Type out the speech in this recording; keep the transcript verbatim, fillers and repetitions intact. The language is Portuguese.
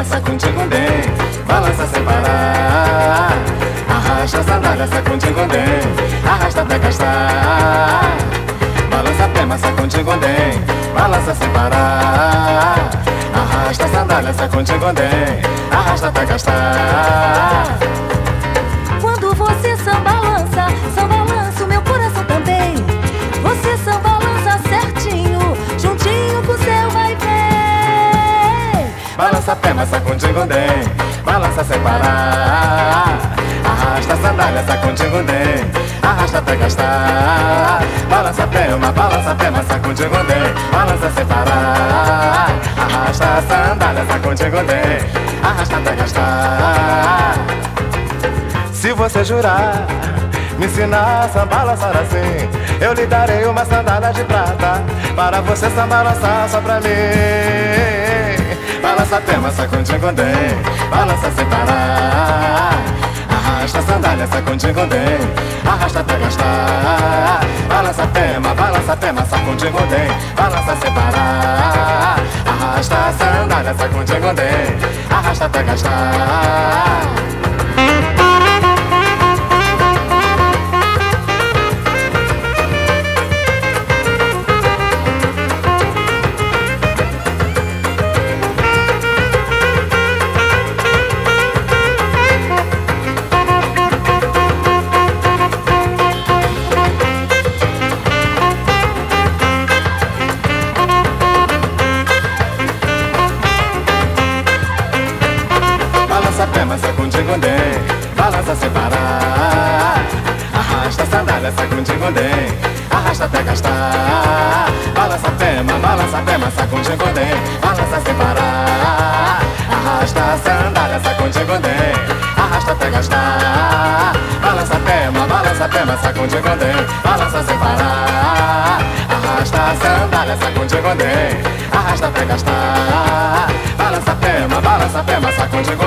pé, sacude gondém, balança sem parar. Arrasta a sandália, sacude gondém, arrasta até gastar. Balança a pé, sacude gondém, balança sem parar. Arrasta a sandália, sacude gondém, arrasta até gastar. Quando você samba lança, samba lança o meu coração também. Você samba lança certinho, juntinho com o seu vai ver. Balança a pé, sacude gondém, balança sem parar. Arrasta a sandália, sacude gondém, arrasta até gastar. Balança a pé, balança a pé, sacude gondém, balança sem parar. Arrasta a sandália, sacude gondém, arrasta até gastar. Se você jurar, me ensinar a samba balançar assim, eu lhe darei uma sandália de prata, para você samba balançar só pra mim. Balança a pé, sacude gondém, balança sem parar. Arrasta a sandália, sacude gondém, arrasta até gastar. Balança a pé, balança a pé, sacude gondém, balança sem parar. Arrasta a sandália, sacude gondém, arrasta até gastar. Balança a pé, sacude gondém, balança sem parar. Arrasta a sandália, sacude gondém, arrasta até gastar. Balança a pé, balança a pé, sacude gondém, balança sem parar. Arrasta a sandália, sacude gondém, arrasta até gastar. Balança a pé, balança a pé, sacude gondém, balança sem parar. Arrasta a sandália, sacude gondém, arrasta até gastar. Balança a pé, balança a pé, sacude gondém.